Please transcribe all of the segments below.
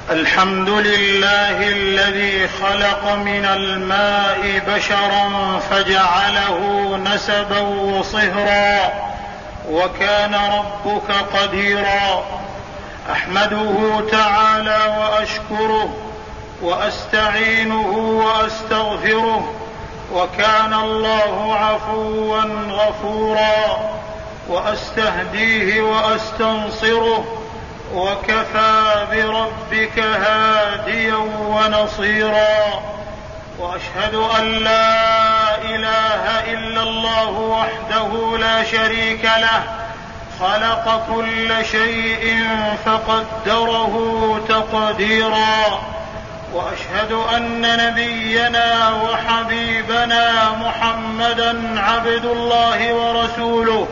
الحمد لله الذي خلق من الماء بشرا فجعله نسبا وصهرا وكان ربك قديرا. أحمده تعالى وأشكره وأستعينه وأستغفره، وكان الله عفوا غفورا، وأستهديه وأستنصره، وكفى بربك هاديا ونصيرا. وأشهد أن لا إله إلا الله وحده لا شريك له، خلق كل شيء فقدره تقديرا. وأشهد أن نبينا وحبيبنا محمدا عبد الله ورسوله،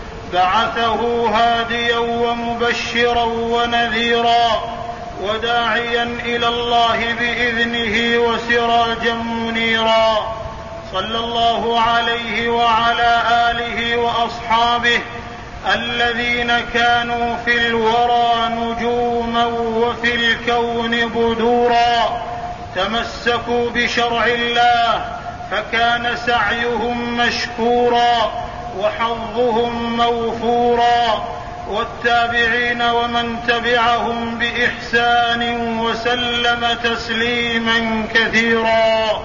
بعثه هاديا ومبشرا ونذيرا، وداعيا إلى الله بإذنه وسراجا منيرا. صلى الله عليه وعلى آله وأصحابه الذين كانوا في الورى نجوما وفي الكون بدورا، تمسكوا بشرع الله فكان سعيهم مشكورا وحظهم موفورا، والتابعين ومن تبعهم بإحسان وسلم تسليما كثيرا.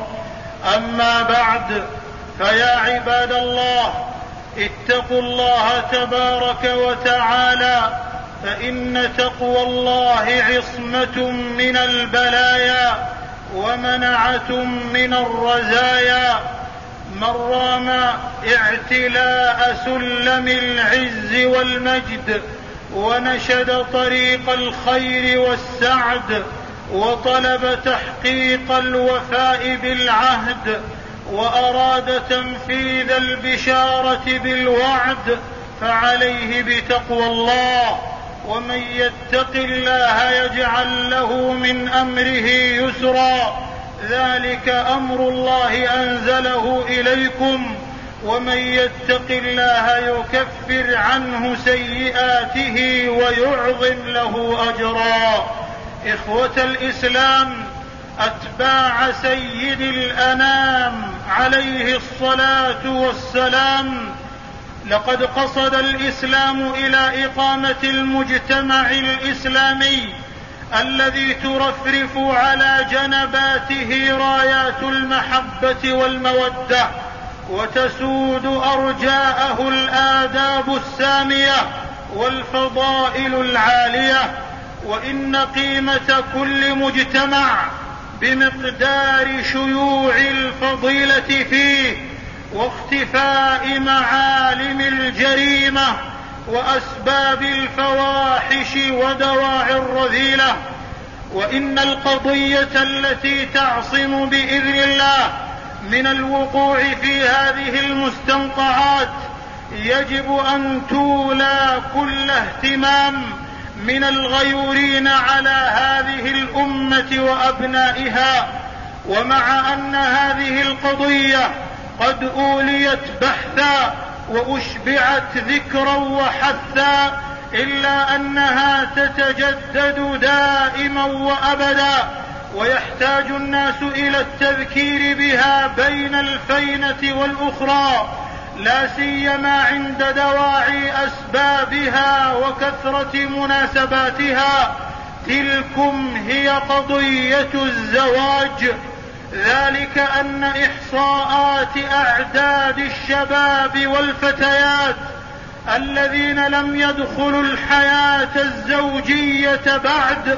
أما بعد، فيا عباد الله، اتقوا الله تبارك وتعالى، فإن تقوى الله عصمة من البلايا ومنعة من الرزايا. من رام اعتلاء سلم العز والمجد، ونشد طريق الخير والسعد، وطلب تحقيق الوفاء بالعهد، وأراد تنفيذ البشارة بالوعد، فعليه بتقوى الله. ومن يتق الله يجعل له من أمره يسرا، ذلك أمر الله أنزله إليكم. ومن يتق الله يكفر عنه سيئاته ويعظم له أجرا. إخوة الإسلام، أتباع سيد الأنام عليه الصلاة والسلام، لقد قصد الإسلام إلى إقامة المجتمع الإسلامي الذي ترفرف على جنباته رايات المحبة والمودة، وتسود أرجاءه الآداب السامية والفضائل العالية. وإن قيمة كل مجتمع بمقدار شيوع الفضيلة فيه، واختفاء معالم الجريمة وأسباب الفواحش ودواعي الرذيلة. وإن القضية التي تعصم بإذن الله من الوقوع في هذه المستنقعات يجب أن تولى كل اهتمام من الغيورين على هذه الأمة وأبنائها. ومع أن هذه القضية قد أوليت بحثا وأشبعت ذكرا وحثا، إلا أنها تتجدد دائما وأبدا، ويحتاج الناس إلى التذكير بها بين الفينة والأخرى، لا سيما عند دواعي أسبابها وكثرة مناسباتها. تلكم هي قضية الزواج. ذلك أن إحصاءات أعداد الشباب والفتيات الذين لم يدخلوا الحياة الزوجية بعد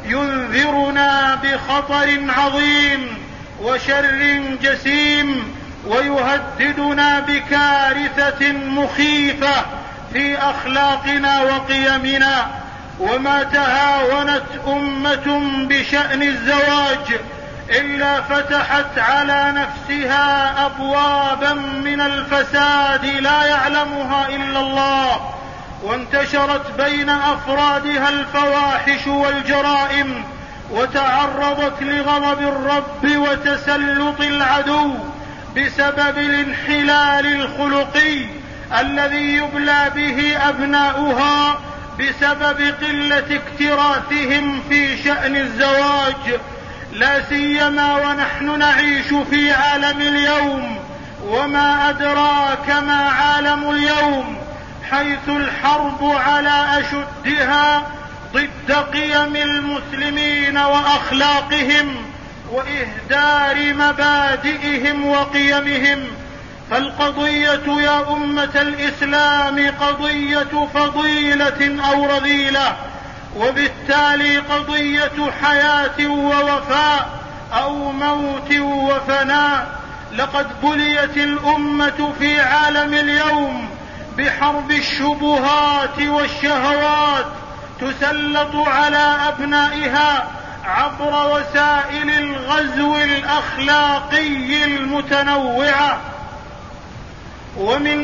ينذرنا بخطر عظيم وشر جسيم، ويهددنا بكارثة مخيفة في أخلاقنا وقيمنا. وما تهاونت أمة بشأن الزواج إلا فتحت على نفسها أبوابا من الفساد لا يعلمها إلا الله، وانتشرت بين أفرادها الفواحش والجرائم، وتعرضت لغضب الرب وتسلط العدو بسبب الانحلال الخلقي الذي يبلى به أبناؤها بسبب قلة اكتراثهم في شأن الزواج، لا سيما ونحن نعيش في عالم اليوم، وما أدراك ما عالم اليوم، حيث الحرب على أشدها ضد قيم المسلمين وأخلاقهم وإهدار مبادئهم وقيمهم. فالقضية يا أمة الإسلام قضية فضيلة أو رذيلة، وبالتالي قضية حياة ووفاء أو موت وفناء. لقد بليت الأمة في عالم اليوم بحرب الشبهات والشهوات تسلط على أبنائها عبر وسائل الغزو الأخلاقي المتنوعة. ومن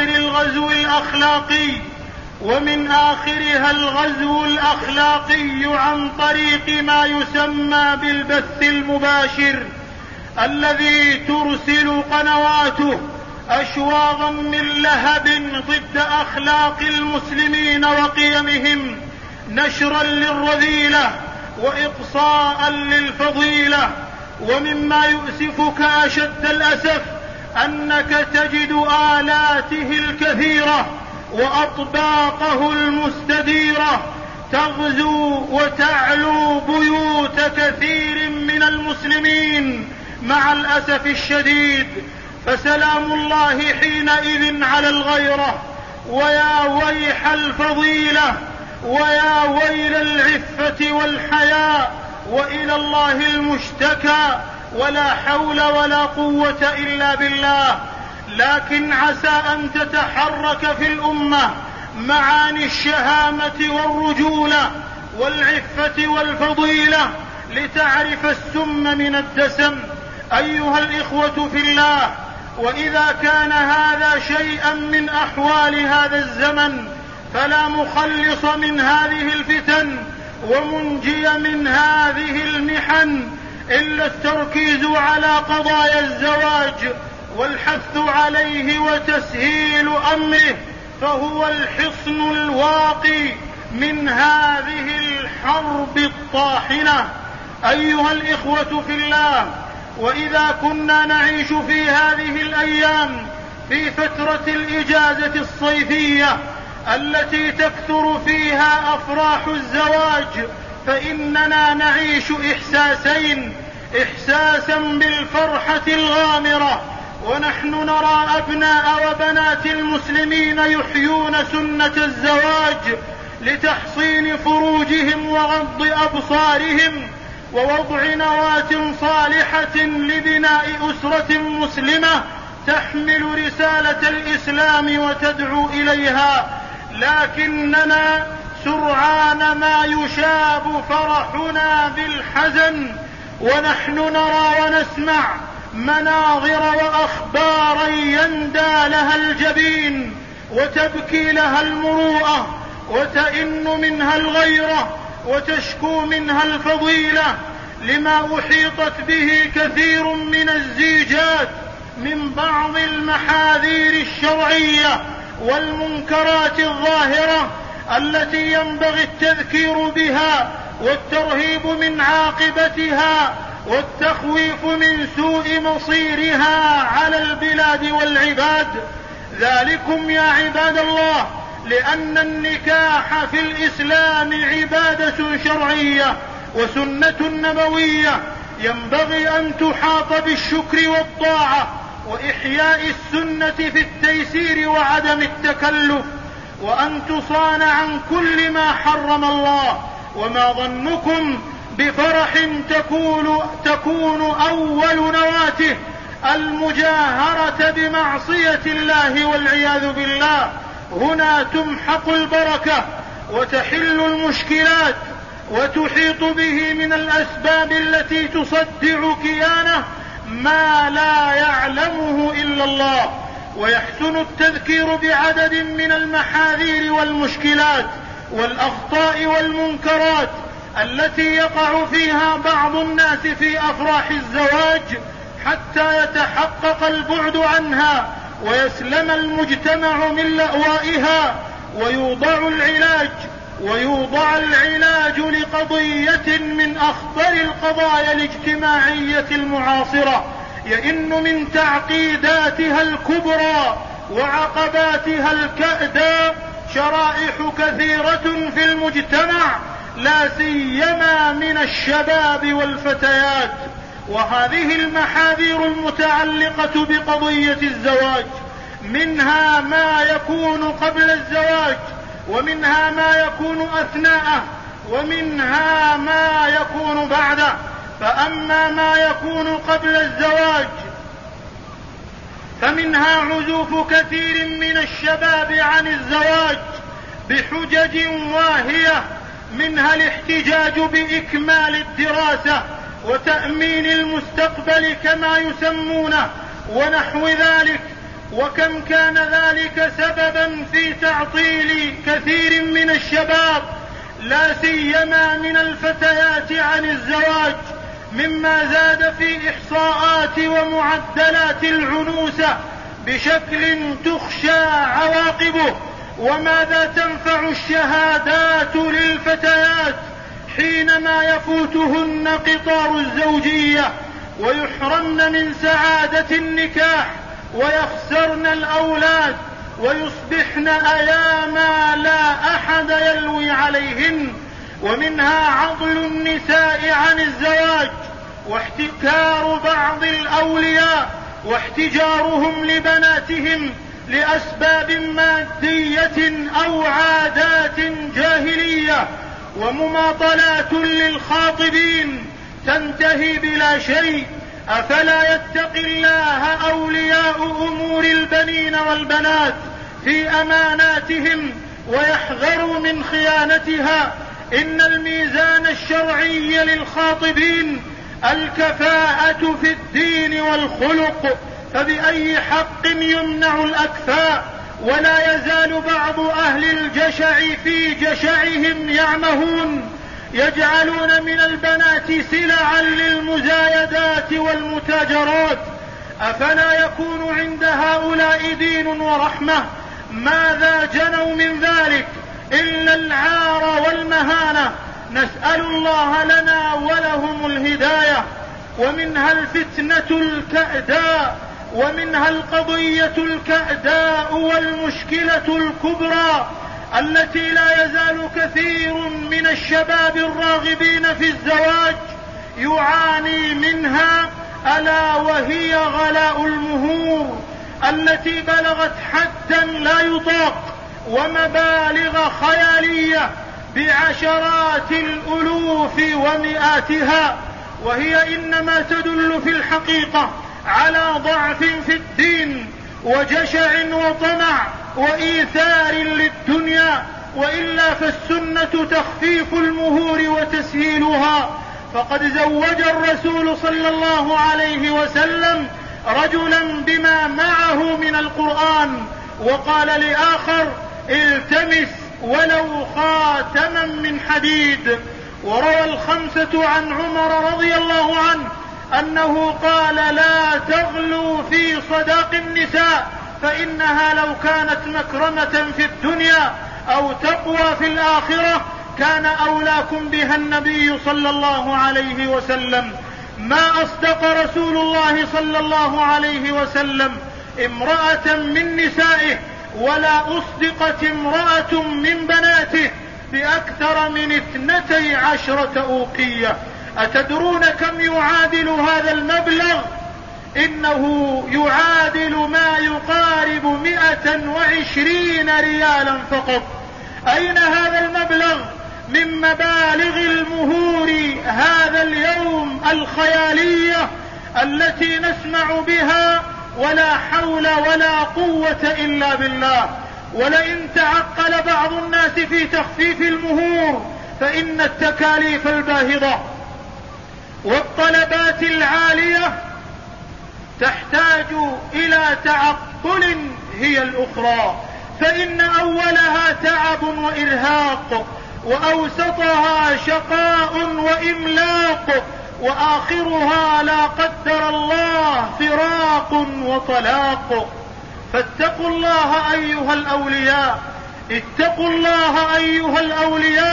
آخرها الغزو الأخلاقي عن طريق ما يسمى بالبث المباشر، الذي ترسل قنواته أشواظا من لهب ضد أخلاق المسلمين وقيمهم، نشرا للرذيلة وإقصاء للفضيلة. ومما يؤسفك أشد الأسف أنك تجد آلاته الكثيرة وأطباقه المستديرة تغزو وتعلو بيوت كثير من المسلمين مع الأسف الشديد. فسلام الله حينئذ على الغيرة، ويا ويح الفضيلة، ويا ويل العفة والحياء، وإلى الله المشتكى، ولا حول ولا قوة إلا بالله. لكن عسى أن تتحرك في الأمة معاني الشهامة والرجولة والعفة والفضيلة لتعرف السم من الدسم. أيها الإخوة في الله، وإذا كان هذا شيئا من أحوال هذا الزمن، فلا مخلص من هذه الفتن ومنجي من هذه المحن إلا التركيز على قضايا الزواج والحث عليه وتسهيل أمره، فهو الحصن الواقي من هذه الحرب الطاحنة. أيها الإخوة في الله، وإذا كنا نعيش في هذه الأيام في فترة الإجازة الصيفية التي تكثر فيها أفراح الزواج، فإننا نعيش إحساسين: إحساسا بالفرحة الغامرة، ونحن نرى أبناء وبنات المسلمين يحيون سنة الزواج لتحصين فروجهم وغض أبصارهم ووضع نواة صالحة لبناء أسرة مسلمة تحمل رسالة الإسلام وتدعو إليها. لكننا سرعان ما يشاب فرحنا بالحزن، ونحن نرى ونسمع مناظر وأخبارا يندى لها الجبين وتبكي لها المروءة وتئن منها الغيرة وتشكو منها الفضيلة، لما أحيطت به كثير من الزيجات من بعض المحاذير الشرعية والمنكرات الظاهرة التي ينبغي التذكير بها والترهيب من عاقبتها والتخويف من سوء مصيرها على البلاد والعباد. ذلكم يا عباد الله لأن النكاح في الإسلام عبادة شرعية وسنة نبوية ينبغي أن تحاط بالشكر والطاعة وإحياء السنة في التيسير وعدم التكلف، وأن تصان عن كل ما حرم الله. وما ظنكم بفرح تكون أول نواته المجاهرة بمعصية الله والعياذ بالله؟ هنا تمحق البركة وتحل المشكلات وتحيط به من الأسباب التي تصدع كيانه ما لا يعلمه إلا الله. ويحسن التذكير بعدد من المحاذير والمشكلات والأخطاء والمنكرات التي يقع فيها بعض الناس في أفراح الزواج حتى يتحقق البعد عنها ويسلم المجتمع من لأوائها ويوضع العلاج ويوضع العلاج لقضية من أخطر القضايا الاجتماعية المعاصرة يئن من تعقيداتها الكبرى وعقباتها الكأدى شرائح كثيرة في المجتمع، لا سيما من الشباب والفتيات. وهذه المحاذير المتعلقة بقضية الزواج منها ما يكون قبل الزواج، ومنها ما يكون أثناءه، ومنها ما يكون بعده. فأما ما يكون قبل الزواج فمنها عزوف كثير من الشباب عن الزواج بحجج واهية، منها الاحتجاج بإكمال الدراسة وتأمين المستقبل كما يسمونه ونحو ذلك. وكم كان ذلك سببا في تعطيل كثير من الشباب لا سيما من الفتيات عن الزواج، مما زاد في إحصاءات ومعدلات العنوسة بشكل تخشى عواقبه. وماذا تنفع الشهادات للفتيات حينما يفوتهن قطار الزوجية ويحرمن من سعادة النكاح ويخسرن الأولاد ويصبحن أياما لا أحد يلوي عليهن. ومنها عضل النساء عن الزواج واحتكار بعض الأولياء واحتجارهم لبناتهم لأسباب مادية أو عادات جاهلية، ومماطلات للخاطبين تنتهي بلا شيء. أفلا يتقي الله أولياء أمور البنين والبنات في أماناتهم ويحذروا من خيانتها؟ إن الميزان الشرعي للخاطبين الكفاءة في الدين والخلق، فبأي حق يمنع الأكفاء؟ ولا يزال بعض أهل الجشع في جشعهم يعمهون، يجعلون من البنات سلعا للمزايدات والمتاجرات. أفلا يكون عند هؤلاء دين ورحمة؟ ماذا جنوا من ذلك إلا العار والمهانة؟ نسأل الله لنا ولهم الهداية. ومنها الفتنة الكأداء، ومنها القضية الكأداء والمشكلة الكبرى التي لا يزال كثير من الشباب الراغبين في الزواج يعاني منها، ألا وهي غلاء المهور التي بلغت حدا لا يطاق ومبالغ خيالية بعشرات الألوف ومئاتها، وهي إنما تدل في الحقيقة على ضعف في الدين وجشع وطمع وإيثار للدنيا، وإلا فالسنة تخفيف المهور وتسهيلها. فقد زوج الرسول صلى الله عليه وسلم رجلا بما معه من القرآن، وقال لآخر التمس ولو خاتما من حديد. وروى الخمسة عن عمر رضي الله عنه أنه قال لا تغلوا في صداق النساء فإنها لو كانت مكرمة في الدنيا أو تقوى في الآخرة كان أولاكم بها النبي صلى الله عليه وسلم. ما أصدق رسول الله صلى الله عليه وسلم امرأة من نسائه، ولا أصدقت امرأة من بناته بأكثر من 12 أوقية. أتدرون كم يعادل هذا المبلغ؟ إنه يعادل ما يقارب 120 ريالا فقط. أين هذا المبلغ من مبالغ المهور هذا اليوم الخيالية التي نسمع بها؟ ولا حول ولا قوة إلا بالله. ولئن تعقل بعض الناس في تخفيف المهور فإن التكاليف الباهظة والطلبات العالية تحتاج إلى تعقل هي الأخرى، فإن أولها تعب وإرهاق، وأوسطها شقاء وإملاق، وآخرها لا قدر الله فراق وطلاق. فاتقوا الله أيها الأولياء، اتقوا الله أيها الأولياء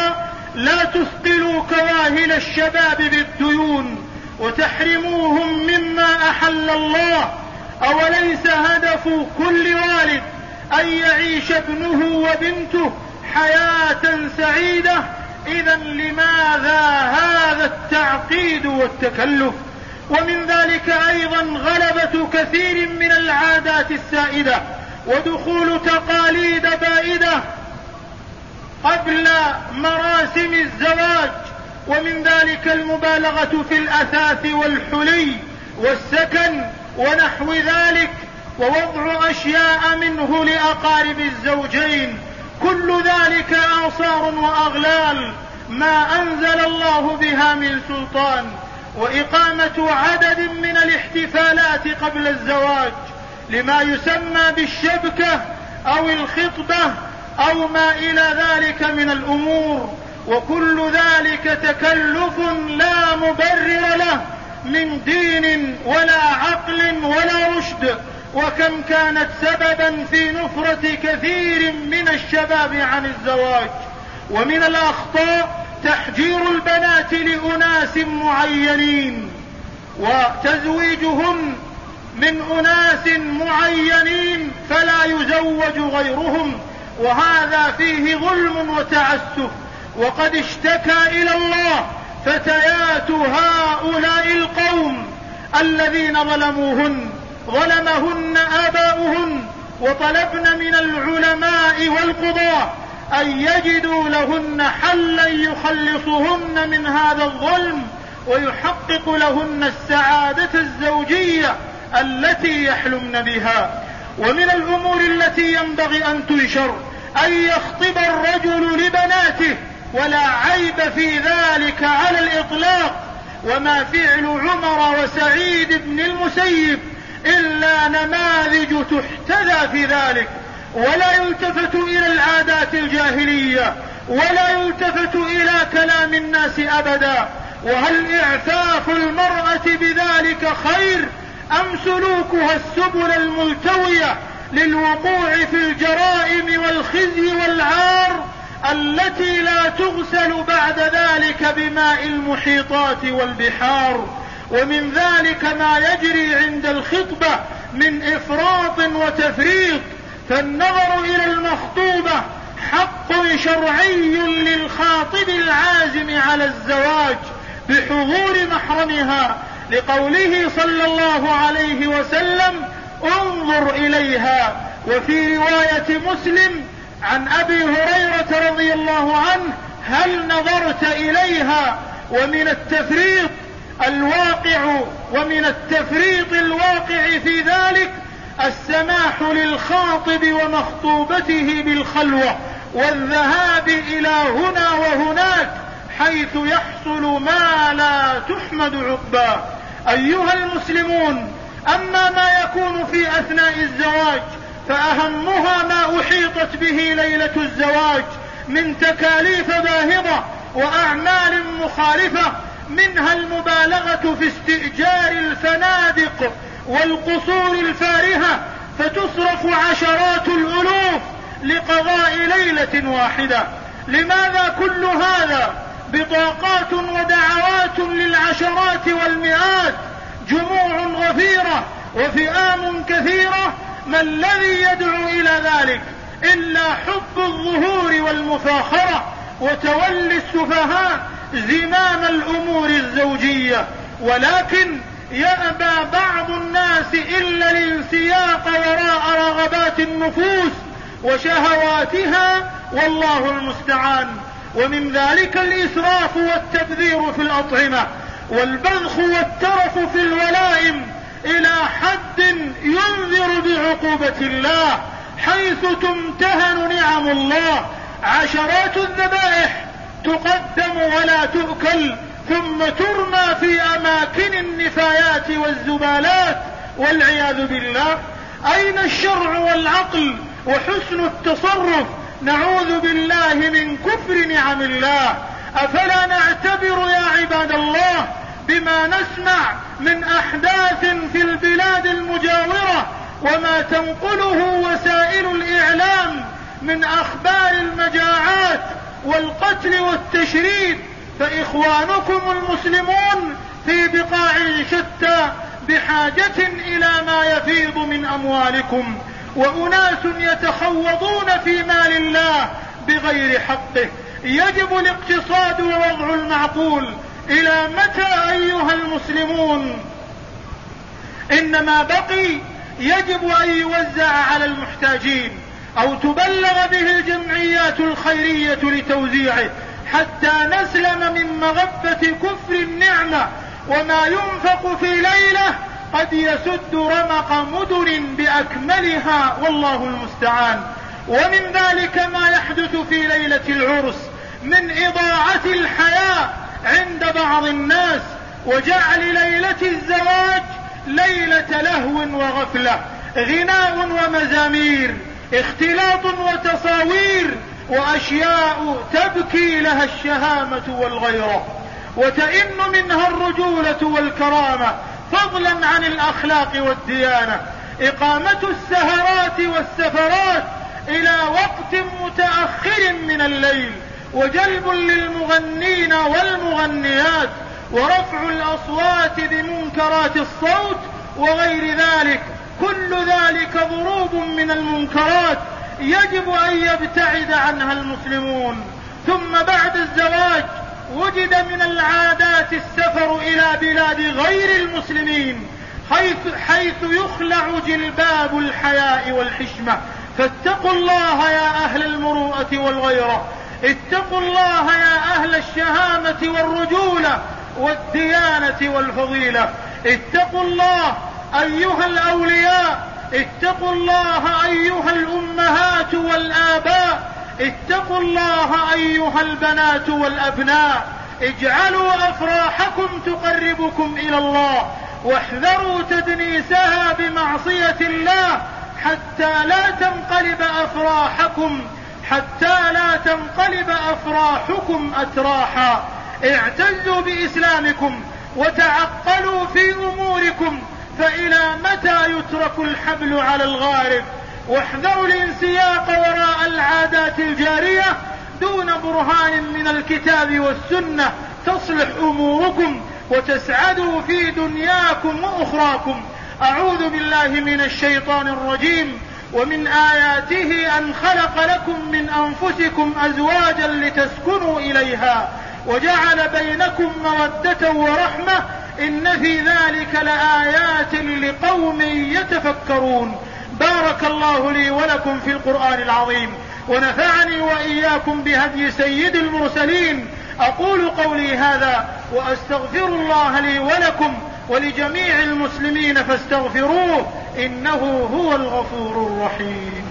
لا تثقلوا كواهل الشباب بالديون وتحرموهم مما أحل الله. أوليس هدف كل والد أن يعيش ابنه وبنته حياة سعيدة؟ إذن لماذا هذا التعقيد والتكلف؟ ومن ذلك أيضا غلبة كثير من العادات السائدة ودخول تقاليد بائدة قبل مراسم الزواج، ومن ذلك المبالغة في الأثاث والحلي والسكن ونحو ذلك، ووضع أشياء منه لأقارب الزوجين. كل ذلك آثار وأغلال ما أنزل الله بها من سلطان، وإقامة عدد من الاحتفالات قبل الزواج لما يسمى بالشبكة أو الخطبة أو ما إلى ذلك من الأمور، وكل ذلك تكلف لا مبرر له من دين ولا عقل ولا رشد، وكم كانت سببا في نفرة كثير من الشباب عن الزواج. ومن الأخطاء تحجير البنات لأناس معينين وتزويجهن من أناس معينين فلا يزوج غيرهم، وهذا فيه ظلم وتعسف. وقد اشتكى إلى الله فتيات هؤلاء القوم الذين ظلمهن آباؤهن، وطلبن من العلماء والقضاة أن يجدوا لهن حلا يخلصهن من هذا الظلم ويحقق لهن السعادة الزوجية التي يحلمن بها. ومن الأمور التي ينبغي أن تنشر أن يخطب الرجل لبناته، ولا عيب في ذلك على الإطلاق، وما فعل عمر وسعيد بن المسيب إلا نماذج تحتذى في ذلك، ولا يلتفت إلى العادات الجاهلية ولا يلتفت إلى كلام الناس أبدا. وهل إعفاف المرأة بذلك خير أم سلوكها السبل الملتوية للوقوع في الجرائم والخزي والعار التي لا تغسل بعد ذلك بماء المحيطات والبحار؟ ومن ذلك ما يجري عند الخطبة من إفراط وتفريط، فالنظر إلى المخطوبة حق شرعي للخاطب العازم على الزواج بحضور محرمها، لقوله صلى الله عليه وسلم: انظر إليها. وفي رواية مسلم عن أبي هريرة رضي الله عنه: هل نظرت إليها؟ ومن التفريط الواقع في ذلك السماح للخاطب ومخطوبته بالخلوة والذهاب إلى هنا وهناك حيث يحصل ما لا تحمد عقباه. أيها المسلمون، أما ما يكون في أثناء الزواج فأهمها ما أحيطت به ليلة الزواج من تكاليف باهظة وأعمال مخالفة، منها المبالغة في استئجار الفنادق والقصور الفارهة، فتصرف عشرات الألوف لقضاء ليلة واحدة. لماذا كل هذا؟ بطاقات ودعوات للعشرات والمئات، جموع غفيرة وفئام كثيرة، ما الذي يدعو إلى ذلك إلا حب الظهور والمفاخرة وتولي السفهاء زمام الأمور الزوجية. ولكن يأبى بعض الناس إلا الانسياق وراء رغبات النفوس وشهواتها، والله المستعان. ومن ذلك الإسراف والتبذير في الأطعمة والبذخ والترف في الولائم إلى حد ينذر بعقوبة الله، حيث تمتهن نعم الله. عشرات الذبائح تقدم ولا تؤكل، ثم ترمى في أماكن النفايات والزبالات والعياذ بالله. أين الشرع والعقل وحسن التصرف؟ نعوذ بالله من كفر نعم الله. أفلا نعتبر يا عباد الله بما نسمع من أحداث في البلاد المجاورة وما تنقله وسائل الإعلام من أخبار المجاعات والقتل والتشريد، فإخوانكم المسلمون في بقاع شتى بحاجة إلى ما يفيض من أموالكم، وأناس يتخوضون في مال الله بغير حقه. يجب الاقتصاد ووضع المعقول. إلى متى أيها المسلمون؟ إنما بقي يجب أن يوزع على المحتاجين أو تبلغ به الجمعيات الخيرية لتوزيعه حتى نسلم من مغبة كفر النعمة. وما ينفق في ليلة قد يسد رمق مدن بأكملها، والله المستعان. ومن ذلك ما يحدث في ليلة العرس من إضاعة الحياة عند بعض الناس، وجعل ليلة الزواج ليلة لهو وغفلة، غناء ومزامير، اختلاط وتصاوير، وأشياء تبكي لها الشهامة والغيرة وتئن منها الرجولة والكرامة، فضلا عن الأخلاق والديانة. إقامة السهرات والسفرات إلى وقت متأخر من الليل، وجلب للمغنين والمغنيات، ورفع الأصوات بمنكرات الصوت وغير ذلك، كل ذلك ضروب من المنكرات يجب أن يبتعد عنها المسلمون. ثم بعد الزواج وجد من العادات السفر إلى بلاد غير المسلمين حيث يخلع جلباب الحياء والحشمة. فاتقوا الله يا أهل المروءة والغيرة، اتقوا الله يا أهل الشهامة والرجولة والديانة والفضيلة، اتقوا الله أيها الأولياء، اتقوا الله أيها الأمهات والآباء، اتقوا الله أيها البنات والأبناء. اجعلوا أفراحكم تقربكم إلى الله، واحذروا تدنيسها بمعصية الله حتى لا تنقلب أفراحكم أتراحا. اعتزوا بإسلامكم وتعقلوا في أموركم، فإلى متى يترك الحبل على الغارب؟ واحذروا الانسياق وراء العادات الجارية دون برهان من الكتاب والسنة تصلح أموركم وتسعدوا في دنياكم وأخراكم. أعوذ بالله من الشيطان الرجيم. ومن آياته أن خلق لكم من أنفسكم أزواجا لتسكنوا إليها وجعل بينكم مودة ورحمة إن في ذلك لآيات لقوم يتفكرون. بارك الله لي ولكم في القرآن العظيم، ونفعني وإياكم بهدي سيد المرسلين. أقول قولي هذا وأستغفر الله لي ولكم ولجميع المسلمين فاستغفروه إنه هو الغفور الرحيم.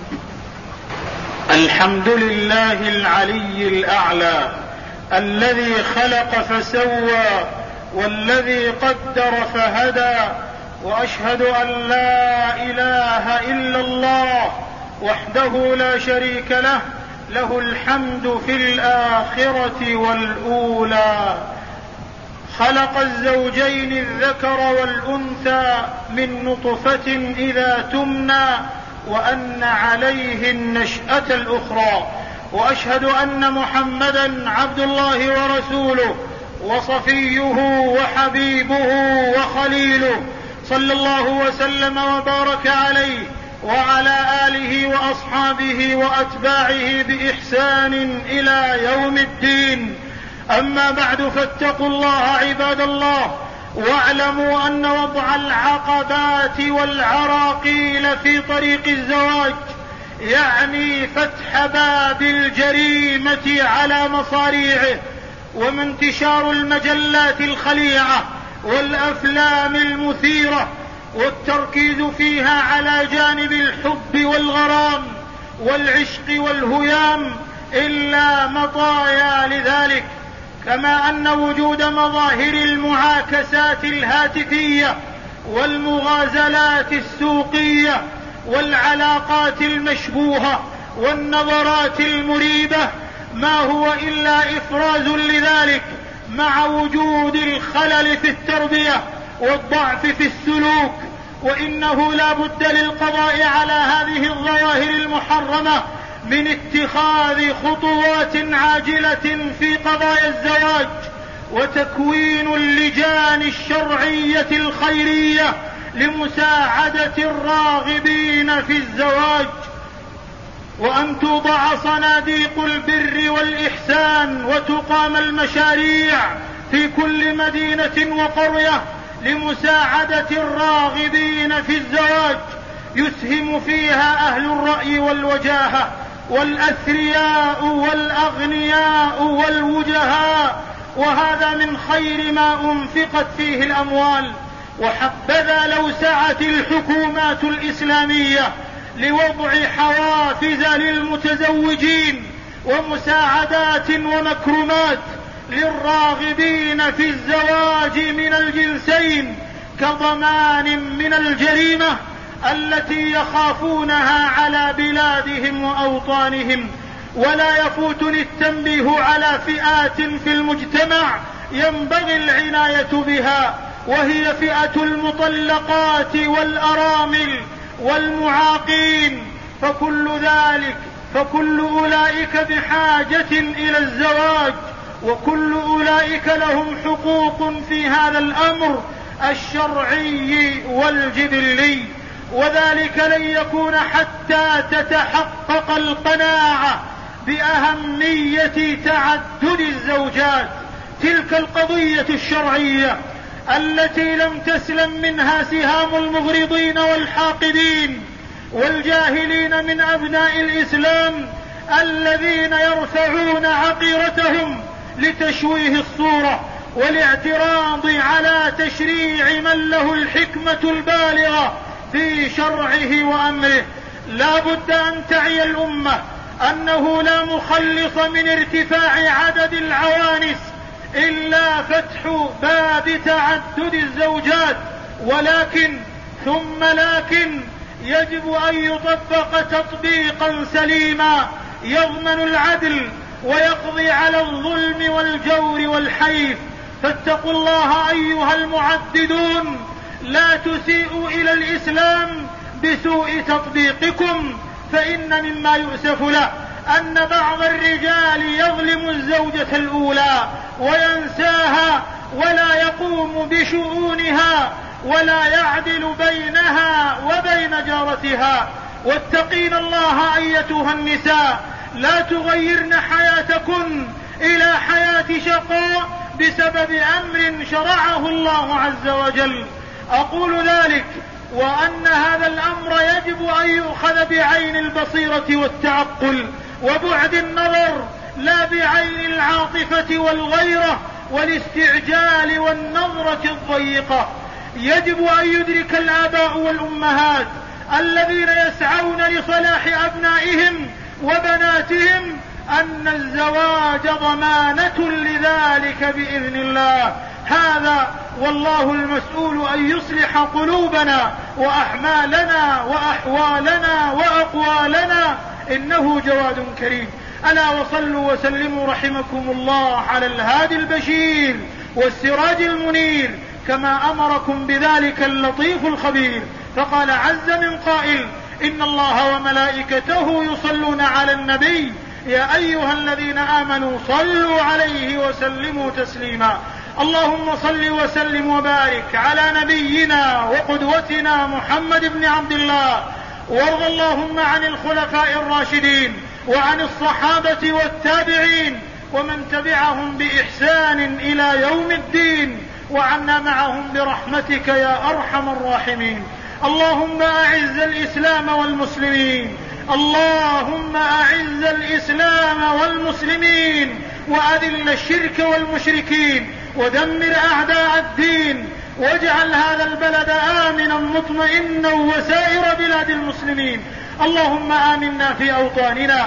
الحمد لله العلي الأعلى الذي خلق فسوى والذي قدر فهدى، وأشهد أن لا إله إلا الله وحده لا شريك له، له الحمد في الآخرة والأولى. خلق الزوجين الذكر والأنثى من نطفة إذا تمنى وأن عليه النشأة الأخرى. وأشهد أن محمدا عبد الله ورسوله وصفيه وحبيبه وخليله، صلى الله وسلم وبارك عليه وعلى آله وأصحابه وأتباعه بإحسان إلى يوم الدين. أما بعد، فاتقوا الله عباد الله، واعلموا أن وضع العقبات والعراقيل في طريق الزواج يعني فتح باب الجريمة على مصاريعه، وانتشار المجلات الخليعة والأفلام المثيرة والتركيز فيها على جانب الحب والغرام والعشق والهيام إلا مطايا لذلك، كما أن وجود مظاهر المعاكسات الهاتفية والمغازلات السوقية والعلاقات المشبوهة والنظرات المريبة ما هو إلا إفراز لذلك، مع وجود الخلل في التربية والضعف في السلوك. وإنه لا بد للقضاء على هذه الظواهر المحرمة من اتخاذ خطوات عاجلة في قضايا الزواج وتكوين اللجان الشرعية الخيرية لمساعدة الراغبين في الزواج، وأن توضع صناديق البر والإحسان وتقام المشاريع في كل مدينة وقرية لمساعدة الراغبين في الزواج يسهم فيها أهل الرأي والوجاهة والأثرياء والأغنياء والوجهاء، وهذا من خير ما أنفقت فيه الأموال. وحبذا لو سعت الحكومات الإسلامية لوضع حوافز للمتزوجين ومساعدات ومكرمات للراغبين في الزواج من الجنسين كضمان من الجريمة التي يخافونها على بلادهم وأوطانهم. ولا يفوتني التنبيه على فئات في المجتمع ينبغي العناية بها، وهي فئة المطلقات والأرامل والمعاقين، فكل أولئك بحاجة إلى الزواج، وكل أولئك لهم حقوق في هذا الأمر الشرعي والجبلي، وذلك لن يكون حتى تتحقق القناعة بأهمية تعدد الزوجات، تلك القضية الشرعية التي لم تسلم منها سهام المغرضين والحاقدين والجاهلين من أبناء الإسلام الذين يرفعون عقيرتهم لتشويه الصورة والاعتراض على تشريع من له الحكمة البالغة في شرعه وأمره. لا بد أن تعي الأمة أنه لا مخلص من ارتفاع عدد العوانس إلا فتح باب تعدد الزوجات، ولكن يجب أن يطبق تطبيقا سليما يضمن العدل ويقضي على الظلم والجور والحيف. فاتقوا الله أيها المعددون، لا تسيئوا إلى الإسلام بسوء تطبيقكم، فإن مما يؤسف له أن بعض الرجال يظلم الزوجة الأولى وينساها ولا يقوم بشؤونها ولا يعدل بينها وبين جارتها. واتقين الله أيتها النساء، لا تغيرن حياتكن إلى حياة شقاء بسبب أمر شرعه الله عز وجل. أقول ذلك وأن هذا الأمر يجب أن يؤخذ بعين البصيرة والتعقل وبعد النظر، لا بعين العاطفة والغيرة والاستعجال والنظرة الضيقة. يجب أن يدرك الآباء والأمهات الذين يسعون لصلاح أبنائهم وبناتهم أن الزواج ضمانة لذلك بإذن الله. هذا والله المسؤول أن يصلح قلوبنا وأحمالنا وأحوالنا وأقوالنا، إنه جواد كريم. ألا وصلوا وسلموا رحمكم الله على الهادي البشير والسراج المنير كما أمركم بذلك اللطيف الخبير. فقال عز من قائل: إن الله وملائكته يصلون على النبي يا أيها الذين آمنوا صلوا عليه وسلموا تسليما. اللهم صل وسلم وبارك على نبينا وقدوتنا محمد بن عبد الله، وارض اللهم عن الخلفاء الراشدين وعن الصحابة والتابعين ومن تبعهم بإحسان إلى يوم الدين، وعنا معهم برحمتك يا أرحم الراحمين. اللهم أعز الإسلام والمسلمين، اللهم أعز الإسلام والمسلمين، وأذل الشرك والمشركين، ودمر أعداء الدين، واجعل هذا البلد آمنا مطمئنا وسائر بلاد المسلمين. اللهم آمنا في أوطاننا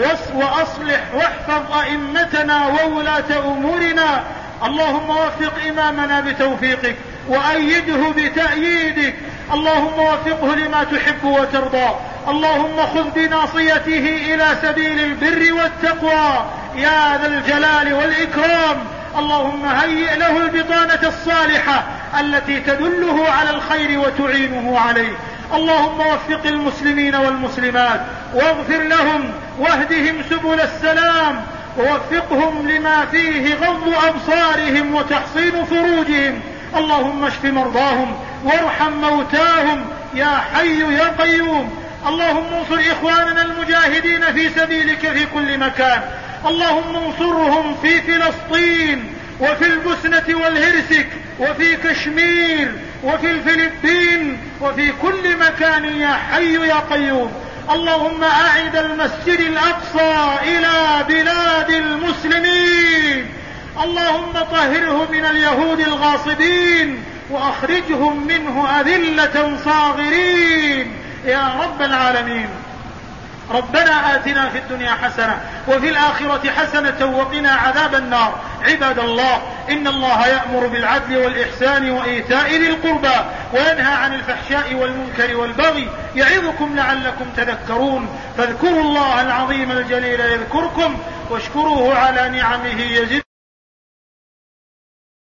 وأصلح واحفظ أئمتنا وولاة أمورنا. اللهم وفق إمامنا بتوفيقك وأيده بتأييدك، اللهم وفقه لما تحب وترضى. اللهم خذ بناصيته إلى سبيل البر والتقوى يا ذا الجلال والإكرام. اللهم هيئ له البطانة الصالحة التي تدله على الخير وتعينه عليه. اللهم وفق المسلمين والمسلمات واغفر لهم واهدهم سبل السلام ووفقهم لما فيه غض أبصارهم وتحصين فروجهم. اللهم اشف مرضاهم وارحم موتاهم يا حي يا قيوم. اللهم انصر إخواننا المجاهدين في سبيلك في كل مكان. اللهم انصرهم في فلسطين وفي البوسنة والهرسك وفي كشمير وفي الفلبين وفي كل مكان يا حي يا قيوم. اللهم أعد المسجد الأقصى إلى بلاد المسلمين. اللهم طهره من اليهود الغاصبين وأخرجهم منه أذلة صاغرين يا رب العالمين. ربنا آتنا في الدنيا حسنة وفي الآخرة حسنة وقنا عذاب النار. عباد الله، إن الله يأمر بالعدل والإحسان وإيتاء ذي القربى وينهى عن الفحشاء والمنكر والبغي يعظكم لعلكم تذكرون. فاذكروا الله العظيم الجليل يذكركم واشكروه على نعمه يزدكم.